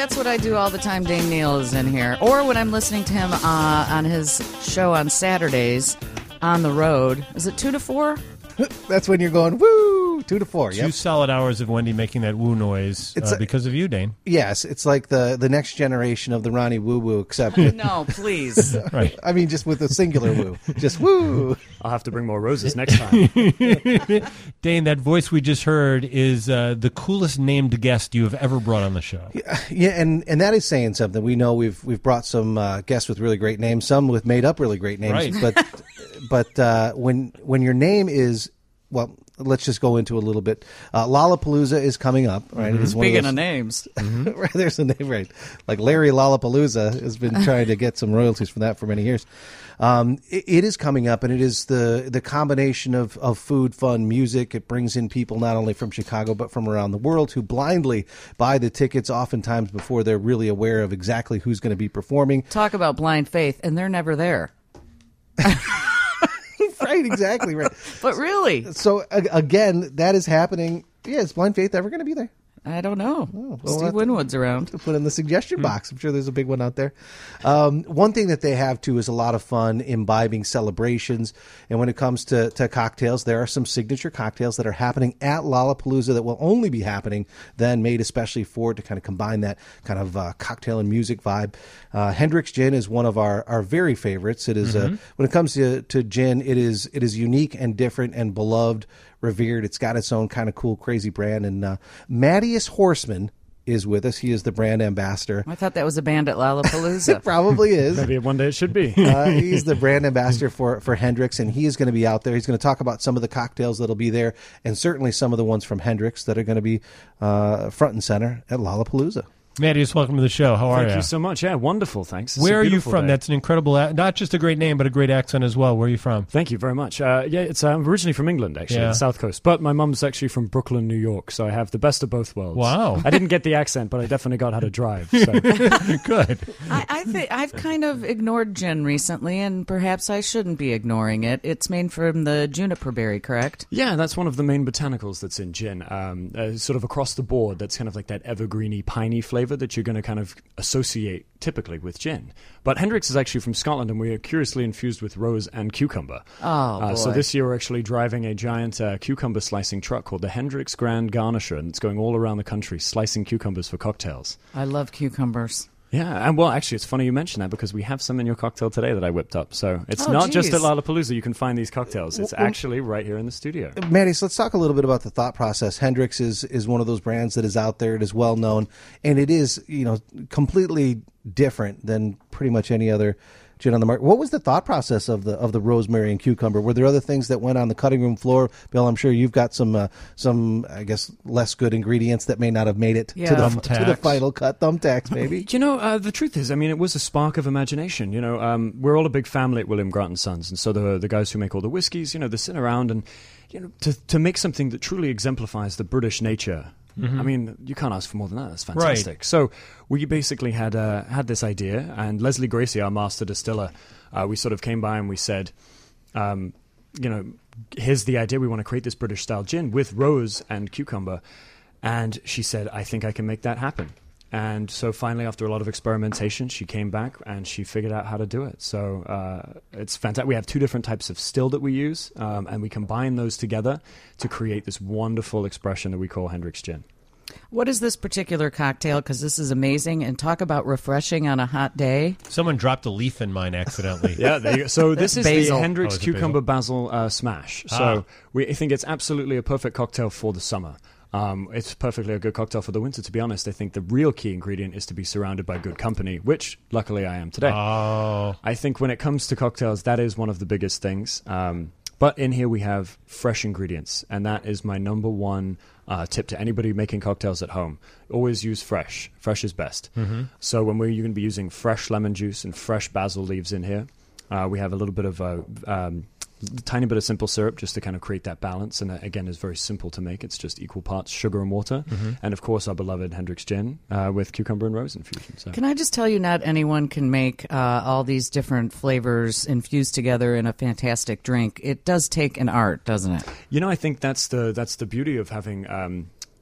that's what I do all the time. Dane Neal is in here. Or when I'm listening to him on his show on Saturdays on the road. Is it 2 to 4? That's when you're going, woo, 2 to 4. Two solid hours of Wendy making that woo noise because of you, Dane. Yes, it's like the next generation of the Ronnie Woo Woo, except No, please. Right. I mean, just with a singular woo. Just woo. I'll have to bring more roses next time. Dane, that voice we just heard is the coolest named guest you have ever brought on the show. Yeah, and that is saying something. We know we've brought some guests with really great names, some with made up really great names. Right. But when your name is, well, let's just go into a little bit. Lollapalooza is coming up, right? Mm-hmm. Speaking of names. Right, there's a name, right? Like Larry Lollapalooza has been trying to get some royalties from that for many years. It is coming up, and it is the combination of food, fun, music. It brings in people not only from Chicago but from around the world who blindly buy the tickets, oftentimes before they're really aware of exactly who's going to be performing. Talk about blind faith, and they're never there. Right, exactly, right. But really. So, again, that is happening. Yeah, is Blind Faith ever going to be there? I don't know. We'll Steve Winwood's around. To put in the suggestion box. I'm sure there's a big one out there. One thing that they have, too, is a lot of fun imbibing celebrations. And when it comes to cocktails, there are some signature cocktails that are happening at Lollapalooza that will only be happening then, made especially for it to kind of combine that kind of cocktail and music vibe. Hendrick's Gin is one of our very favorites. It is when it comes to gin, it is unique and different and beloved, revered. It's got its own kind of cool, crazy brand. And Mattias Horseman is with us. He is the brand ambassador. I thought that was a band at Lollapalooza. It probably is. Maybe one day it should be. He's the brand ambassador for Hendrick's, and he is going to be out there. He's going to talk about some of the cocktails that'll be there, and certainly some of the ones from Hendrick's that are going to be front and center at Lollapalooza. Mattias, welcome to the show. How are you? Thank you so much. Yeah, wonderful. Thanks. It's Where a are you beautiful from? day. That's an incredible, not just a great name, but a great accent as well. Where are you from? Thank you very much. It's I'm originally from England, actually, Yeah. the South Coast. But my mum's actually from Brooklyn, New York, so I have the best of both worlds. Wow. I didn't get the accent, but I definitely got how to drive. So. Good. I think I've kind of ignored gin recently, and perhaps I shouldn't be ignoring it. It's made from the juniper berry, correct? Yeah, that's one of the main botanicals that's in gin. Sort of across the board, that's kind of like that evergreeny, piney flavor that you're going to kind of associate typically with gin. But Hendrick's is actually from Scotland, and we are curiously infused with rose and cucumber. Oh, boy. So this year we're actually driving a giant cucumber slicing truck called the Hendrick's Grand Garnisher, and it's going all around the country slicing cucumbers for cocktails. I love cucumbers. Yeah, and well, actually, it's funny you mention that because we have some in your cocktail today that I whipped up. So it's Oh, not just geez. at Lollapalooza you can find these cocktails. It's actually right here in the studio. Matty, so let's talk a little bit about the thought process. Hendrick's is one of those brands that is out there. It is well known, and it is completely different than pretty much any other gin on the market. What was the thought process of the rosemary and cucumber? Were there other things that went on the cutting room floor? Bill, I'm sure you've got some I guess less good ingredients that may not have made it to the final cut. Thumbtacks, maybe. The truth is, I mean, it was a spark of imagination. We're all a big family at William Grant & Sons, and so the guys who make all the whiskeys, they're sitting around and to make something that truly exemplifies the British nature. Mm-hmm. I mean, you can't ask for more than that. That's fantastic. Right. So we basically had this idea, and Leslie Gracie, our master distiller, we sort of came by and we said, here's the idea. We want to create this British-style gin with rose and cucumber. And she said, I think I can make that happen. And so finally, after a lot of experimentation, she came back and she figured out how to do it. So it's fantastic. We have two different types of still that we use, and we combine those together to create this wonderful expression that we call Hendrick's Gin. What is this particular cocktail? Because this is amazing. And talk about refreshing on a hot day. Someone dropped a leaf in mine accidentally. Yeah, there you go. So this is Basil. the Hendrick's Cucumber Basil Smash. So I think it's absolutely a perfect cocktail for the summer. It's perfectly a good cocktail for the winter, to be honest. I think the real key ingredient is to be surrounded by good company, which luckily I am today. Oh. I think when it comes to cocktails, that is one of the biggest things. But in here we have fresh ingredients, and that is my number one tip to anybody making cocktails at home. Always use fresh. Fresh is best. Mm-hmm. So when you're going to be using fresh lemon juice and fresh basil leaves in here, we have a little bit of tiny bit of simple syrup just to kind of create that balance, and that, again, is very simple to make. It's just equal parts sugar and water, and of course our beloved Hendrick's Gin with cucumber and rose infusion. So. Can I just tell you, not anyone can make all these different flavors infused together in a fantastic drink. It does take an art, doesn't it? I think that's the beauty of having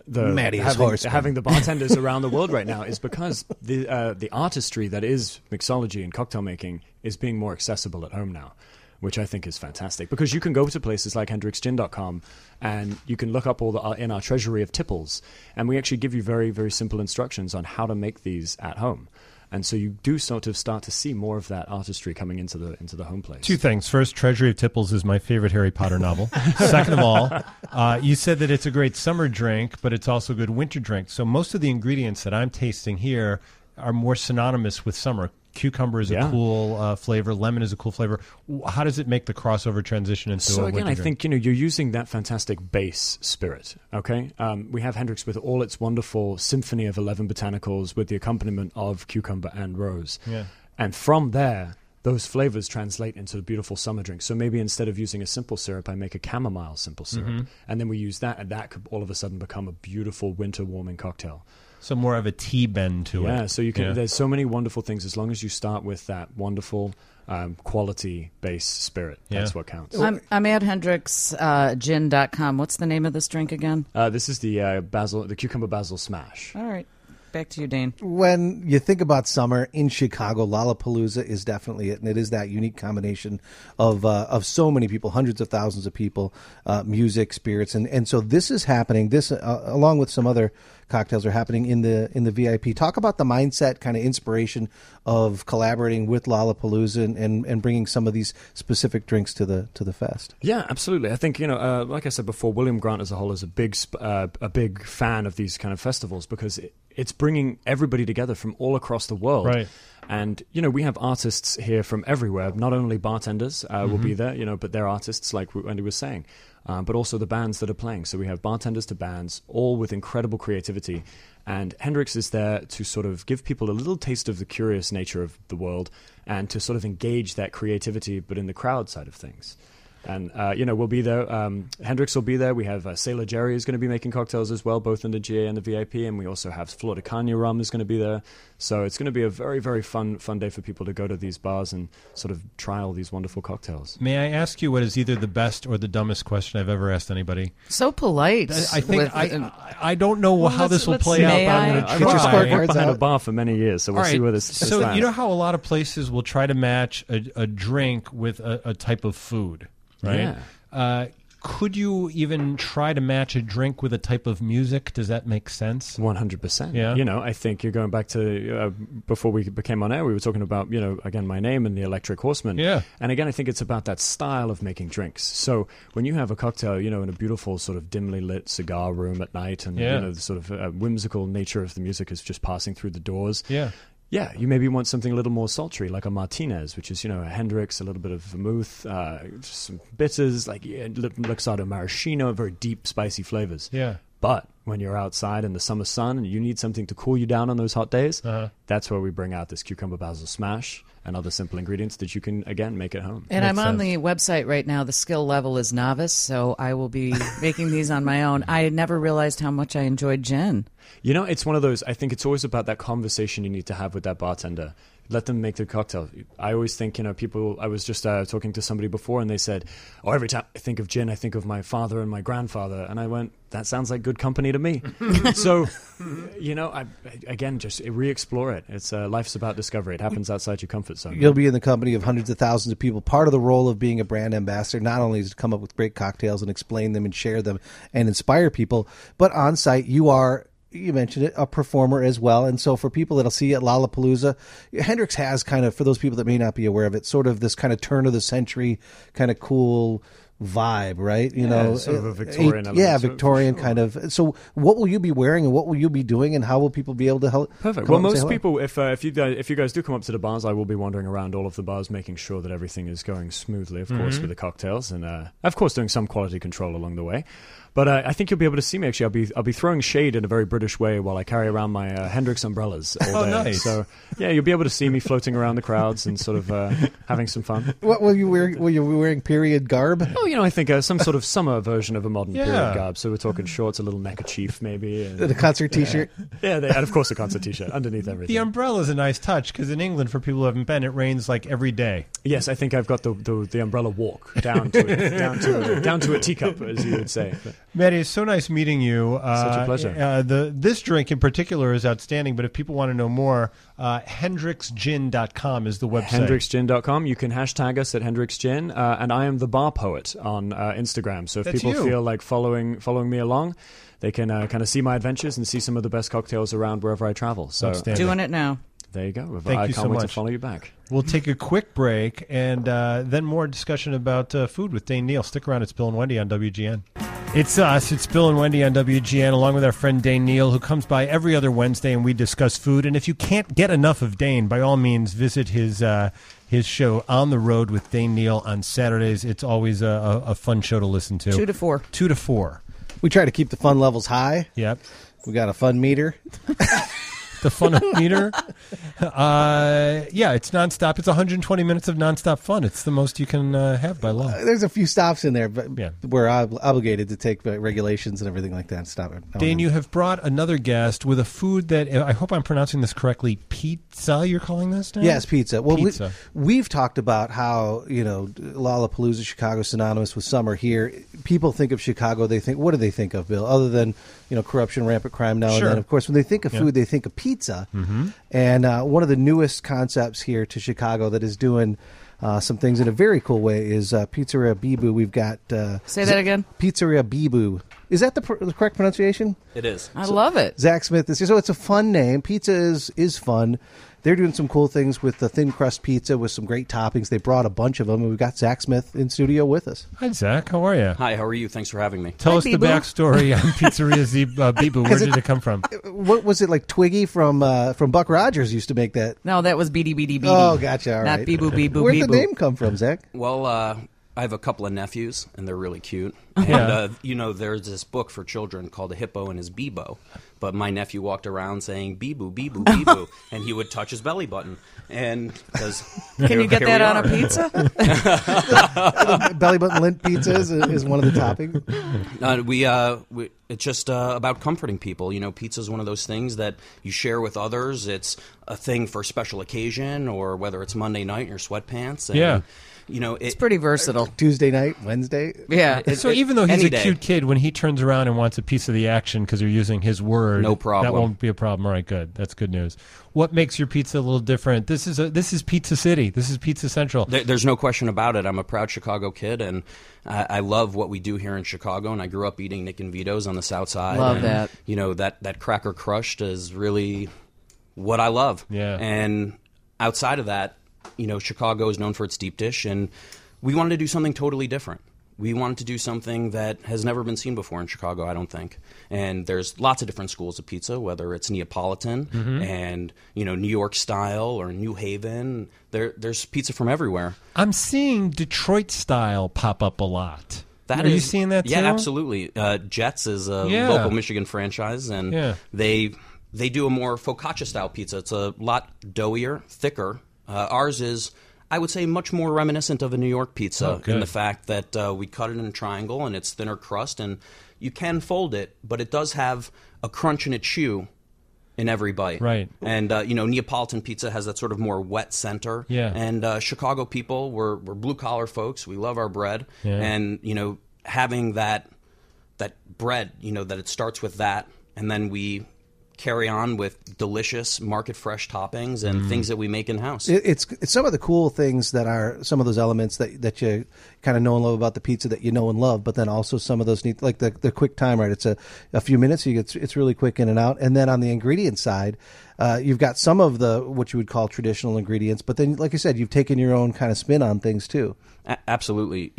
having the bartenders around the world right now is because the artistry that is mixology and cocktail making is being more accessible at home now, which I think is fantastic. Because you can go to places like HendricksGin.com and you can look up all in our treasury of tipples, and we actually give you very, very simple instructions on how to make these at home. And so you do sort of start to see more of that artistry coming into the home place. Two things. First, Treasury of Tipples is my favorite Harry Potter novel. Second of all, you said that it's a great summer drink, but it's also a good winter drink. So most of the ingredients that I'm tasting here are more synonymous with summer. Cucumber is a cool flavor. Lemon is a cool flavor. How does it make the crossover transition into a winter drink? So again, I think you're using that fantastic base spirit. Okay, we have Hendrick's with all its wonderful symphony of 11 botanicals with the accompaniment of cucumber and rose. Yeah. And from there, those flavors translate into a beautiful summer drink. So maybe instead of using a simple syrup, I make a chamomile simple syrup, and then we use that, and that could all of a sudden become a beautiful winter warming cocktail. So more of a tea bend to it. Yeah, so you can. There's so many wonderful things as long as you start with that wonderful quality base spirit. That's what counts. I'm at HendricksGin.com. What's the name of this drink again? This is the cucumber basil smash. All right. Back to you, Dane. When you think about summer in Chicago, Lollapalooza is definitely it, and it is that unique combination of so many people, hundreds of thousands of people, music, spirits, and so this is happening. This, along with some other cocktails, are happening in the VIP. Talk about the mindset, kind of inspiration of collaborating with Lollapalooza and bringing some of these specific drinks to the fest. Yeah, absolutely. I think like I said before, William Grant as a whole is a big fan of these kind of festivals because it's bringing everybody together from all across the world. Right. And, we have artists here from everywhere. Not only bartenders will be there, but they're artists, like Wendy was saying, but also the bands that are playing. So we have bartenders to bands, all with incredible creativity. And Hendrick's is there to sort of give people a little taste of the curious nature of the world and to sort of engage that creativity, but in the crowd side of things. And, we'll be there. Hendrick's will be there. We have Sailor Jerry is going to be making cocktails as well, both in the GA and the VIP. And we also have Flor de Caña rum is going to be there. So it's going to be a very, very fun day for people to go to these bars and sort of try all these wonderful cocktails. May I ask you what is either the best or the dumbest question I've ever asked anybody? So polite. I think I don't know how this will play out, but I'm going to try. I've worked behind a bar for many years, so we'll see where this lands. You know how a lot of places will try to match a drink with a type of food? Right? Yeah. Could you even try to match a drink with a type of music? Does that make sense? 100%. Yeah. I think you're going back to before we became on air, we were talking about, again, my name and the Electric Horseman. Yeah. And again, I think it's about that style of making drinks. So when you have a cocktail, in a beautiful sort of dimly lit cigar room at night and, the sort of whimsical nature of the music is just passing through the doors. Yeah. Yeah, you maybe want something a little more sultry, like a Martinez, which is, a Hendrick's, a little bit of vermouth, some bitters, like Luxardo Maraschino, very deep, spicy flavors. Yeah. But when you're outside in the summer sun and you need something to cool you down on those hot days, that's where we bring out this cucumber basil smash and other simple ingredients that you can, again, make at home. And I'm on the website right now. The skill level is novice, so I will be making these on my own. I never realized how much I enjoyed gin. It's one of those, I think it's always about that conversation you need to have with that bartender. Let them make their cocktail. I always think, people, I was just talking to somebody before and they said, every time I think of gin, I think of my father and my grandfather. And I went, that sounds like good company to me. So, again, just re-explore it. It's life's about discovery. It happens outside your comfort zone. You'll be in the company of hundreds of thousands of people. Part of the role of being a brand ambassador not only is to come up with great cocktails and explain them and share them and inspire people, but on site you mentioned it, a performer as well. And so for people that'll see you at Lollapalooza, Hendrick's has kind of, for those people that may not be aware of it, sort of this kind of turn of the century kind of cool vibe, right? Sort of a Victorian element. Victorian kind of. So what will you be wearing and what will you be doing and how will people be able to help? Perfect. Well, most people, if you guys do come up to the bars, I will be wandering around all of the bars, making sure that everything is going smoothly, of course, with the cocktails and, of course, doing some quality control along the way. But I think you'll be able to see me. Actually, I'll be throwing shade in a very British way while I carry around my Hendrick's umbrellas all day. Nice. So you'll be able to see me floating around the crowds and sort of having some fun. What will you wear? Will you be wearing period garb? Oh I think some sort of summer version of a modern Yeah. period garb. So we're talking shorts, a little neckerchief maybe. And, The concert T-shirt. and of course a concert T-shirt underneath everything. The umbrella is a nice touch because in England, for people who haven't been, it rains like every day. Yes, I think I've got the umbrella walk down to it, down to a teacup, as you would say. But Maddie, it's so nice meeting you. Such a pleasure. This drink in particular is outstanding, but if people want to know more, HendricksGin.com is the website. HendricksGin.com. You can hashtag us at HendricksGin, and I am the bar poet on Instagram. So if That's people you. feel like following me along, they can kind of see my adventures and see some of the best cocktails around wherever I travel. So Outstanding. Doing it now. there you go. Thank I you can't so wait to much. follow you back. We'll take a quick break and then more discussion about food with Dane Neal. Stick around. It's Bill and Wendy on WGN. It's us. It's Bill and Wendy on WGN, along with our friend Dane Neal, who comes by every other Wednesday, and we discuss food. And if you can't get enough of Dane, by all means, visit his show On the Road with Dane Neal on Saturdays. It's always a fun show to listen to. 2 to 4. 2 to 4. We try to keep the fun levels high. Yep. We got a fun meter. The fun meter. Yeah, it's nonstop. It's 120 minutes of nonstop fun. It's the most you can have by law. There's a few stops in there, but Yeah. we're obligated to take regulations and everything like that and stop it. Dane, you have brought another guest with a food that, I hope I'm pronouncing this correctly, pizza you're calling this now? Yes, pizza. Well, Pizza. we've talked about how, Lollapalooza, Chicago, synonymous with summer here. People think of Chicago, what do they think of, Bill? Other than, corruption, rampant crime now Sure. and then. Of course, when they think of Yeah. food, they think of pizza. Mm-hmm. And one of the newest concepts here to Chicago that is doing some things in a very cool way is Pizzeria Bibu. We've got... Say that again. Pizzeria Bibu. Is that the correct pronunciation? It is. I love it. Zach Smith is here. So it's a fun name. Pizza is fun. They're doing some cool things with the thin crust pizza with some great toppings. They brought a bunch of them, and we've got Zach Smith in studio with us. Hi, Zach. How are you? Hi, how are you? Thanks for having me. Tell Hi, us the Bibu. backstory on Pizzeria Bibu. Where did it come from? What was it like? Twiggy from Buck Rogers used to make that. No, that was Beady Beady Beady. Oh, gotcha. All Not right. Beeboo Beeboo Where'd the Beeboo. name come from, Zach? Well, I have a couple of nephews, and they're really cute. Yeah. And, there's this book for children called A Hippo and His Beebo. But my nephew walked around saying, Beeboo, Beeboo, Beeboo, and he would touch his belly button. And because Can you get that on a pizza? Belly button lint pizza is one of the toppings. It's just about comforting people. Pizza is one of those things that you share with others. It's a thing for a special occasion, or whether it's Monday night in your sweatpants. And, Yeah. It's pretty versatile. Tuesday night, Wednesday. Yeah. So even though he's any a day. cute kid, when he turns around and wants a piece of the action because you're using his word, No problem. That won't be a problem. All right, good. That's good news. What makes your pizza a little different? This is Pizza City. This is Pizza Central. There's no question about it. I'm a proud Chicago kid, and I love what we do here in Chicago. And I grew up eating Nick and Vito's on the South Side. Love and, that. That cracker crushed is really what I love. Yeah. And outside of that, Chicago is known for its deep dish, and we wanted to do something totally different. We wanted to do something that has never been seen before in Chicago, I don't think. And there's lots of different schools of pizza, whether it's Neapolitan and, New York style or New Haven. There's pizza from everywhere. I'm seeing Detroit style pop up a lot. That Are you is- seeing that too? Yeah, absolutely. Jets is a Yeah. local Michigan franchise, and Yeah. they do a more focaccia style pizza. It's a lot doughier, thicker. Ours is, I would say, much more reminiscent of a New York pizza good. in the fact that we cut it in a triangle and it's thinner crust, and you can fold it, but it does have a crunch and a chew in every bite. Right. And, Neapolitan pizza has that sort of more wet center. Yeah. And Chicago people, we're blue-collar folks. We love our bread. Yeah. And, having that bread, that it starts with that, and then we carry on with delicious market fresh toppings and things that we make in house. It's some of the cool things that are some of those elements that you kind of know and love about the pizza that you know and love, but then also some of those neat, like the quick time, right? It's a few minutes, it's really quick in and out. And then on the ingredient side, you've got some of the what you would call traditional ingredients, but then, like you said, you've taken your own kind of spin on things too. Absolutely.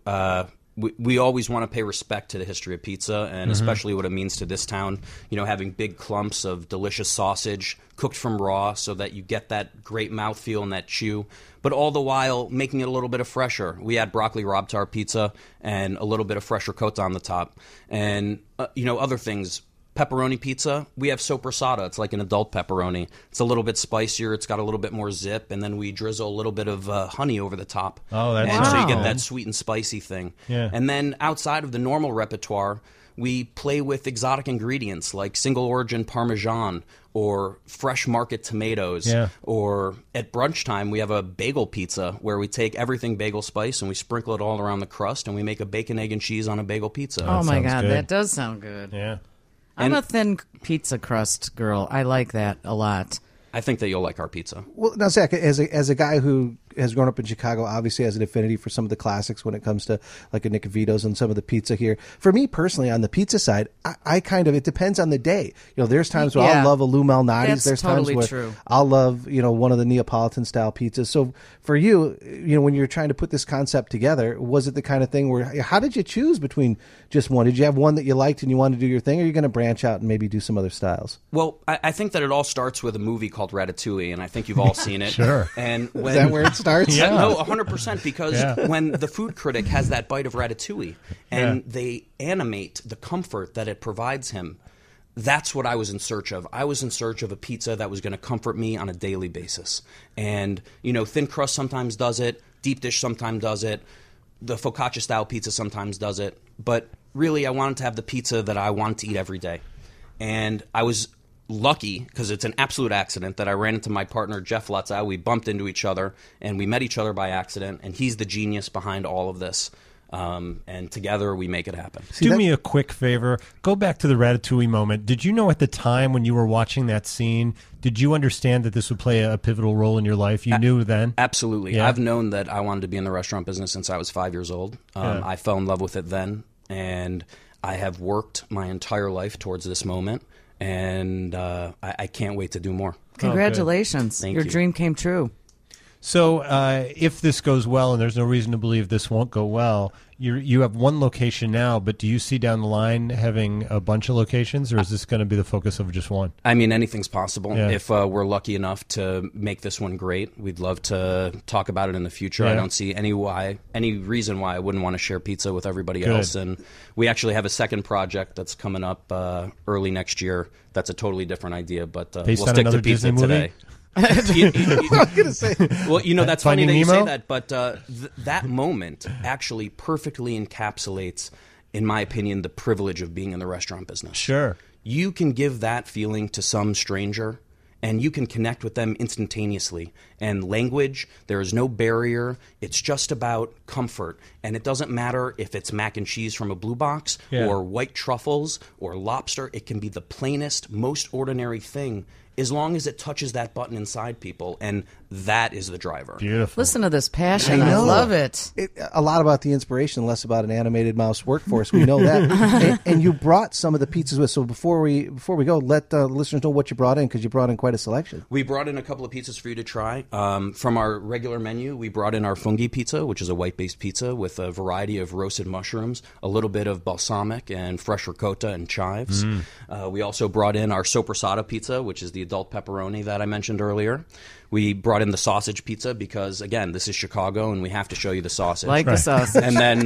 We always want to pay respect to the history of pizza, and especially what it means to this town. Having big clumps of delicious sausage cooked from raw so that you get that great mouthfeel and that chew, but all the while making it a little bit of fresher. We add broccoli rabe to our pizza and a little bit of fresher coats on the top. And, other things. pepperoni pizza, we have soppressata. It's like an adult pepperoni. It's a little bit spicier. It's got a little bit more zip, and then we drizzle a little bit of honey over the top. Oh, that's and so you get Wow. that sweet and spicy thing. Yeah. And then outside of the normal repertoire, we play with exotic ingredients like single origin Parmesan or fresh market tomatoes. Yeah. Or at brunch time, we have a bagel pizza where we take everything bagel spice and we sprinkle it all around the crust, and we make a bacon, egg, and cheese on a bagel pizza. Oh my sounds God, good. that does sound good. Yeah. I'm And- a thin pizza crust girl. I like that a lot. I think that you'll like our pizza. Well, now, Zach, as a guy who has grown up in Chicago, obviously has an affinity for some of the classics when it comes to like a Nick Vito's and some of the pizza here. For me personally, on the pizza side, I kind of, it depends on the day. You know, there's times where Yeah. I'll love a Lou Malnati's. That's There's totally times where true. I'll love, one of the Neapolitan style pizzas. So for you, when you're trying to put this concept together, was it the kind of thing where, how did you choose between just one? Did you have one that you liked and you wanted to do your thing, or are you going to branch out and maybe do some other styles? Well, I think that it all starts with a movie called Ratatouille, and I think you've all seen it. Sure. And when, Is that where it starts? Yeah. No, 100%, because Yeah. when the food critic has that bite of Ratatouille and they animate the comfort that it provides him, that's what I was in search of. I was in search of a pizza that was going to comfort me on a daily basis. And, thin crust sometimes does it, deep dish sometimes does it, the focaccia style pizza sometimes does it. But really, I wanted to have the pizza that I wanted to eat every day. And I was lucky, because it's an absolute accident, that I ran into my partner, Jeff Lutzow. We bumped into each other, and we met each other by accident, and he's the genius behind all of this. And together, we make it happen. Do me a quick favor. Go back to the Ratatouille moment. Did you know at the time when you were watching that scene, did you understand that this would play a pivotal role in your life? You knew then? Absolutely. Yeah. I've known that I wanted to be in the restaurant business since I was 5 years old. I fell in love with it then, and I have worked my entire life towards this moment, and I can't wait to do more. Congratulations. Thank Your you. dream came true. So if this goes well, and there's no reason to believe this won't go well, you have one location now, but do you see down the line having a bunch of locations, or is this going to be the focus of just one? I mean, anything's possible. Yeah. If we're lucky enough to make this one great, we'd love to talk about it in the future. Yeah. I don't see any reason why I wouldn't want to share pizza with everybody Good. else. And we actually have a second project that's coming up early next year. That's a totally different idea, but Based we'll on stick another to pizza Disney movie? today. I was going to say. Well, that's funny Finding that you Nemo? say that, but that moment actually perfectly encapsulates, in my opinion, the privilege of being in the restaurant business. Sure. You can give that feeling to some stranger, and you can connect with them instantaneously. And language, there is no barrier. It's just about comfort. And it doesn't matter if it's mac and cheese from a blue box Yeah. or white truffles or lobster. It can be the plainest, most ordinary thing, as long as it touches that button inside people. And that is the driver. Beautiful. Listen to this passion. I know. love it. A lot about the inspiration, less about an animated mouse workforce. We know that. and you brought some of the pizzas with. So before we go, let the listeners know what you brought in, because you brought in quite a selection. We brought in a couple of pizzas for you to try. From our regular menu, we brought in our fungi pizza, which is a white-based pizza with a variety of roasted mushrooms, a little bit of balsamic and fresh ricotta and chives. We also brought in our soppressata pizza, which is the adult pepperoni that I mentioned earlier. We brought in the sausage pizza because, again, this is Chicago, and we have to show you the sausage. Like the sausage. And then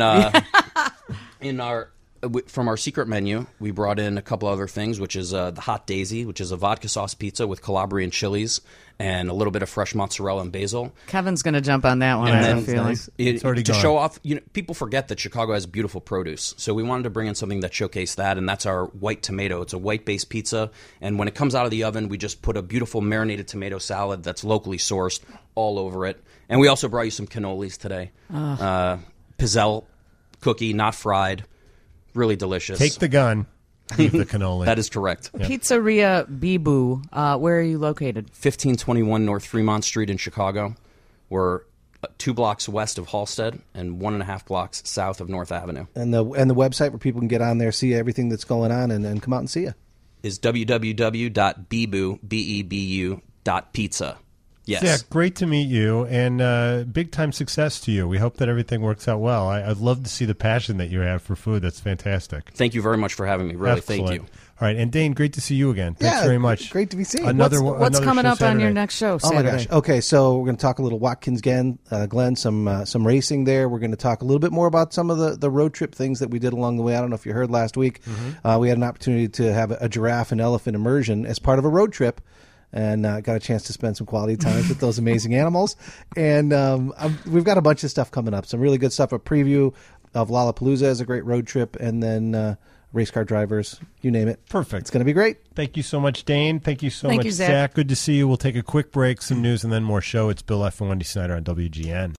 from our secret menu, we brought in a couple other things, which is the Hot Daisy, which is a vodka sauce pizza with Calabrian chilies and a little bit of fresh mozzarella and basil. Kevin's going to jump on that one, And I have then a feeling. It's already to gone. show off, people forget that Chicago has beautiful produce. So we wanted to bring in something that showcased that, and that's our white tomato. It's a white-based pizza, and when it comes out of the oven, we just put a beautiful marinated tomato salad that's locally sourced all over it. And we also brought you some cannolis today. Pizzelle cookie, not fried. Really delicious. Take the gun, leave the cannoli. That is correct. Pizzeria Bibu. Where are you located? 1521 North Fremont Street in Chicago. We're 2 blocks west of Halstead and 1.5 blocks south of North Avenue. And the website where people can get on there, see everything that's going on, and come out and see you. Is www.bebu.pizza. Yes. Zach, great to meet you, and big time success to you. We hope that everything works out well. I'd love to see the passion that you have for food. That's fantastic. Thank you very much for having me. Really, Excellent. thank you. All right, and Dane, great to see you again. Thanks Yeah, very much. great to be seen. What's Another coming show up on your Saturday. next show Oh my Saturday? gosh. Okay, so we're going to talk a little Watkins Glen, some racing there. We're going to talk a little bit more about some of the road trip things that we did along the way. I don't know if you heard last week. We had an opportunity to have a giraffe and elephant immersion as part of a road trip, and got a chance to spend some quality time with those amazing animals. And we've got a bunch of stuff coming up, some really good stuff. A preview of Lollapalooza as a great road trip, and then race car drivers, you name it. Perfect. It's going to be great. Thank you so much, Dane. Thank you so Thank much, you, Zach. Zach. Good to see you. We'll take a quick break, some news, and then more show. It's Bill F. and Wendy Snyder on WGN.